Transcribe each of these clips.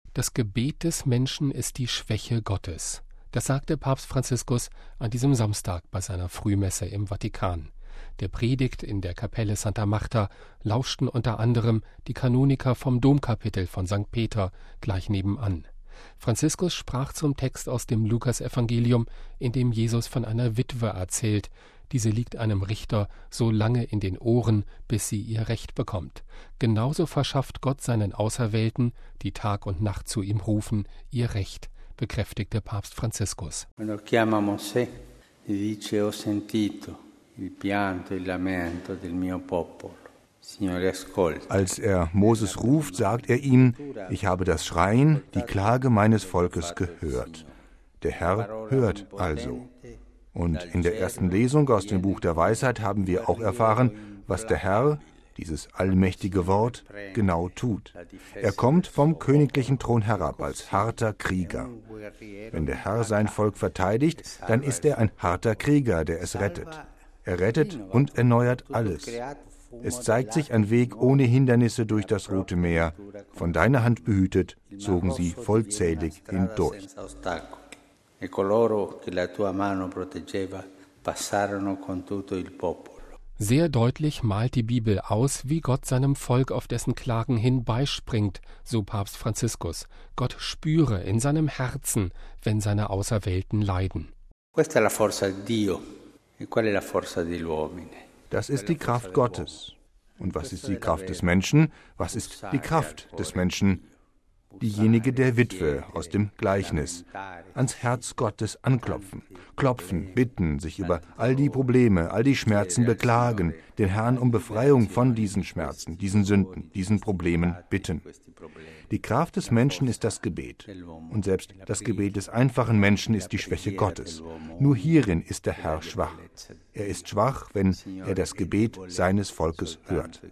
Das Gebet des Menschen ist die Schwäche Gottes. Das sagte Papst Franziskus an diesem Samstag bei seiner Frühmesse im Vatikan. Der Predigt in der Kapelle Santa Marta lauschten unter anderem die Kanoniker vom Domkapitel von St. Peter gleich nebenan. Franziskus sprach zum Text aus dem Lukasevangelium, in dem Jesus von einer Witwe erzählt. Diese liegt einem Richter so lange in den Ohren, bis sie ihr Recht bekommt. Genauso verschafft Gott seinen Auserwählten, die Tag und Nacht zu ihm rufen, ihr Recht, bekräftigte Papst Franziskus. Quando chiama Mosè, gli dice: ho sentito il pianto e il lamento del mio popolo. Als er Moses ruft, sagt er ihm: Ich habe das Schreien, die Klage meines Volkes gehört. Der Herr hört also. Und in der ersten Lesung aus dem Buch der Weisheit haben wir auch erfahren, was der Herr, dieses allmächtige Wort, genau tut. Er kommt vom königlichen Thron herab als harter Krieger. Wenn der Herr sein Volk verteidigt, dann ist er ein harter Krieger, der es rettet. Er rettet und erneuert alles. Es zeigt sich ein Weg ohne Hindernisse durch das Rote Meer. Von deiner Hand behütet, zogen sie vollzählig hindurch. E coloro che la tua mano proteggeva passarono con tutto il popolo. Sehr deutlich malt die Bibel aus, wie Gott seinem Volk auf dessen Klagen hin beispringt, so Papst Franziskus. Gott spüre in seinem Herzen, wenn seine Auserwählten leiden. Questa è la forza di Dio. E qual è la forza dell'uomo? Das ist die Kraft Gottes. Und was ist die Kraft des Menschen? Was ist die Kraft des Menschen? Diejenige der Witwe aus dem Gleichnis. Ans Herz Gottes anklopfen, klopfen, bitten, sich über all die Probleme, all die Schmerzen beklagen, den Herrn um Befreiung von diesen Schmerzen, diesen Sünden, diesen Problemen bitten. Die Kraft des Menschen ist das Gebet. Und selbst das Gebet des einfachen Menschen ist die Schwäche Gottes. Nur hierin ist der Herr schwach. Er ist schwach, wenn er das Gebet seines Volkes hört.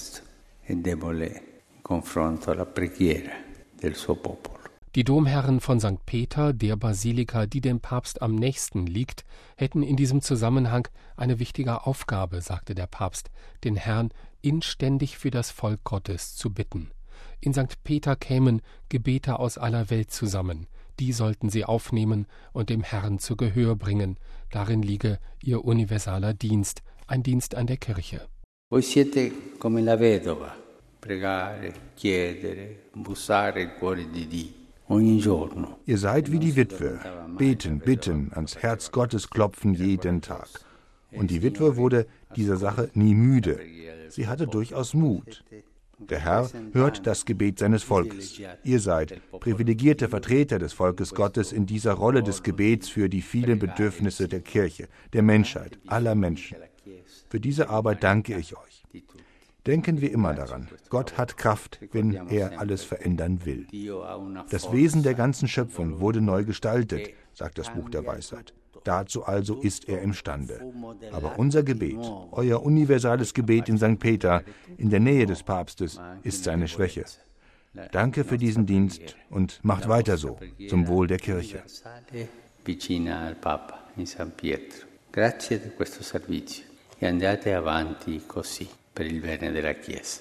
Die Domherren von St. Peter, der Basilika, die dem Papst am nächsten liegt, hätten in diesem Zusammenhang eine wichtige Aufgabe, sagte der Papst, den Herrn inständig für das Volk Gottes zu bitten. In St. Peter kämen Gebete aus aller Welt zusammen. Die sollten sie aufnehmen und dem Herrn zu Gehör bringen. Darin liege ihr universaler Dienst, ein Dienst an der Kirche. Voi siete come la vedova. Pregare, chiedere, bussare il cuore di Dio ogni giorno. Ihr seid wie die Witwe, beten, bitten, ans Herz Gottes klopfen jeden Tag. Und die Witwe wurde dieser Sache nie müde. Sie hatte durchaus Mut. Der Herr hört das Gebet seines Volkes. Ihr seid privilegierte Vertreter des Volkes Gottes in dieser Rolle des Gebets für die vielen Bedürfnisse der Kirche, der Menschheit, aller Menschen. Für diese Arbeit danke ich euch. Denken wir immer daran, Gott hat Kraft, wenn er alles verändern will. Das Wesen der ganzen Schöpfung wurde neu gestaltet, sagt das Buch der Weisheit. Dazu also ist er imstande. Aber unser Gebet, euer universales Gebet in St. Peter, in der Nähe des Papstes, ist seine Schwäche. Danke für diesen Dienst und macht weiter so, zum Wohl der Kirche. Vicina al Papa in San Pietro. Grazie di questo servizio e andate avanti così per il bene della Chiesa.